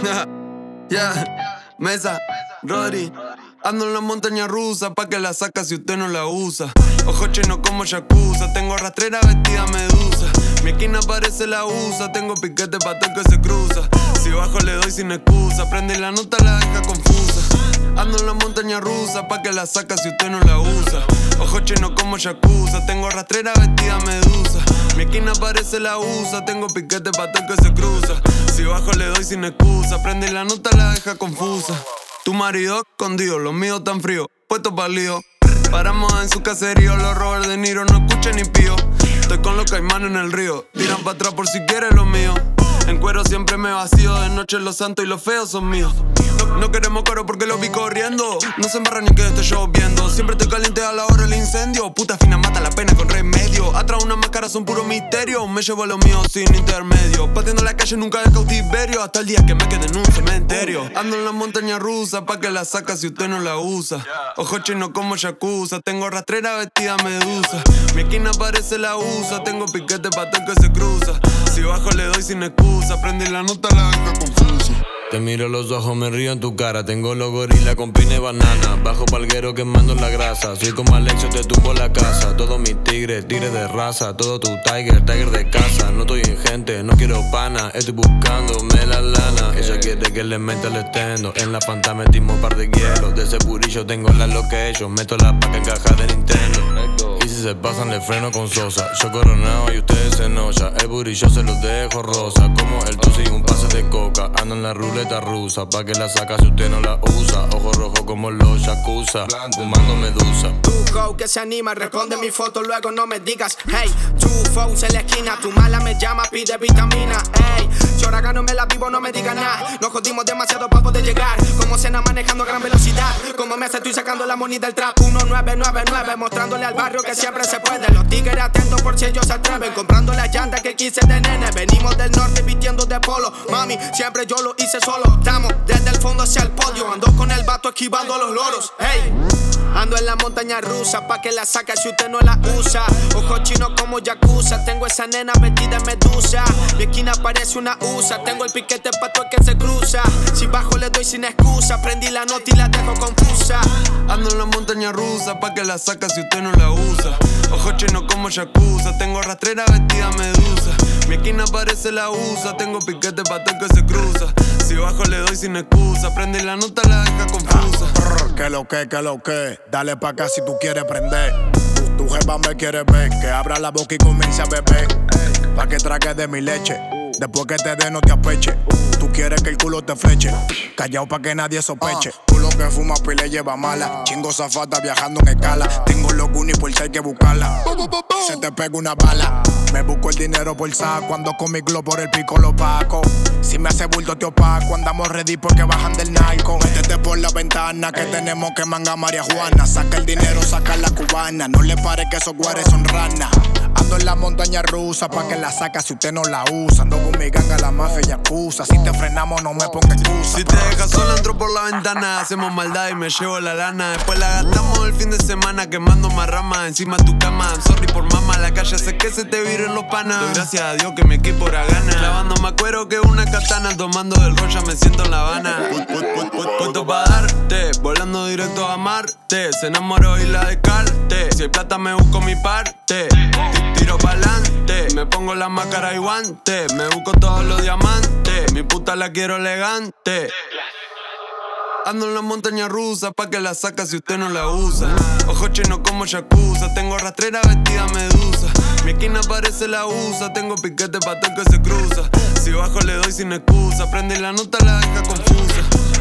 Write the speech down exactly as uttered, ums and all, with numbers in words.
Yeah, Mesa, Rodri. Ando en la montaña rusa pa' que la saca si usted no la usa. Ojo chino como Yakuza, tengo rastrera vestida medusa. Mi esquina parece la usa, tengo piquete pa' todo el que se cruza. Si bajo le doy sin excusa, prende la nota la deja confusa. Ando en la montaña rusa pa' que la saca si usted no la usa. Ojo chino como Yakuza, tengo rastrera vestida medusa. Mi esquina parece la usa, tengo piquete pa' todo el que se cruza. Si bajo le doy sin excusa, prende la nota la deja confusa. Tu marido escondido, los míos tan fríos, puestos pa'l lío. Paramos en su caserío, los Robert De Niro no escuchan ni pío. Estoy con los caimanes en el río, tiran pa' atrás por si quieren lo mío. En cuero siempre me vacío, de noche los santos y los feos son míos. No, no queremos coro porque los vi corriendo, no se embarran ni que esté lloviendo. Siempre estoy caliente a la hora del incendio, puta fina mata la pena con remedio. Atrás una máscara son puro misterio, me llevo a lo mío sin intermedio. Pateando la calle nunca de cautiverio, hasta el día que me quede en un cementerio. Ando en la montaña rusa pa' que la saca si usted no la usa. Ojo chino como Yakuza, tengo rastrera vestida medusa. Mi esquina parece la usa, tengo piquete pa' todo el que se cruza. Si bajo le doy sin excusa, prende la nota la deja confusa. Te miro los ojos, me río en tu cara. Tengo los gorilas con pine banana. Bajo palguero quemando la grasa. Soy como Alexio, te tumbo la casa. Todos mis tigres, tigres de raza. Todo tu tiger, tiger de casa. No estoy en gente, no quiero pana. Estoy buscándome la lana. Ella quiere que le meta el estendo. En la pantalla metimos par de hielo. De ese purillo tengo la location. Meto la paca en caja de Nintendo. Y si se pasan le freno con Sosa. Yo coronado y ustedes se enoja. El burillo se los dejo rosa. Como el tusi y un pase de coca. Ando en la ruleta rusa, pa' que la saca si usted no la usa. Ojo rojo como los Yakuza, fumando medusa. Tu go que se anima, responde mi foto, luego no me digas hey. Tu foes en la esquina, tu mala me llama, pide vitamina hey. Si ahora gano me la vivo, no me diga nada. Nos jodimos demasiado pa' poder llegar. Como cena manejando a gran velocidad. Como me hace estoy sacando la moneda del trap. Uno nueve nueve nueve, mostrándole al barrio que siempre se puede. Los tigres atentos por si ellos se atreven. Comprando la llanta que quise de nene. Venimos del norte vistiendo de polo. Mami, siempre yo lo hice solo. Estamos desde el fondo hacia el podio. Ando con el vato esquivando a los loros. Hey, ando en la montaña rusa pa' que la saca si usted no la usa. Ojo chino como Yakuza, tengo esa nena vestida en medusa. Mi esquina parece una usa, tengo el piquete pa' todo el que se cruza. Si bajo le doy sin excusa, prendí la nota y la dejo confusa. Ando en la montaña rusa pa' que la saca si usted no la usa. Ojo chino como Yakuza, tengo rastrera vestida medusa. Mi esquina parece la usa, tengo piquete pa' todo el que se cruza. Si bajo le doy sin excusa, prende la nota la deja confusa. Ah, que lo que, que lo que, dale pa' acá si tú quieres prender. Tu, tu jefa me quiere ver, que abra la boca y comience a beber. Pa' que tragues de mi leche, después que te dé no te apeche. Tú quieres que el culo te fleche, callao pa' que nadie sospeche. Culo que fuma pile lleva mala, chingo zafata viajando en escala. Tengo los goonies por si hay que buscarla. Se te pega una bala, me busco el dinero por saco. Ando con mi glow por el pico lo paco. Si me hace bulto te opaco, andamos ready porque bajan del narco. Métete por la ventana que tenemos que manga María Juana. Saca el dinero, saca la cubana. No le pare que esos guares son ranas. Ando en la montaña rusa pa' que la saca si usted no la usa. Ando con mi ganga, la mafia y acusa. Si te frenamos no me ponga excusa. Si te dejas sola entro por la ventana. Hacemos maldad y me llevo la lana. Después la gastamos el fin de semana quemando más ramas encima de tu cama. I'm sorry por mamá, la calle sé que se te viren los panas. Doy gracias a Dios que me quepo por a gana. Clavando me acuero que una katana. Tomando del rollo me siento en La Habana. Puesto pa' darte, volando directo a Marte. Se enamoró y la descarte. Si hay plata me busco mi parte. Tiro pa'lante, me pongo la máscara y guante. Me busco todos los diamantes, mi puta la quiero elegante. Ando en la montaña rusa pa' que la saca si usted no la usa. Ojo chino como Yakuza, tengo rastrera vestida medusa. Mi esquina parece la usa, tengo piquete pa' todo el que se cruza. Si bajo le doy sin excusa, prende la nota la deja confusa.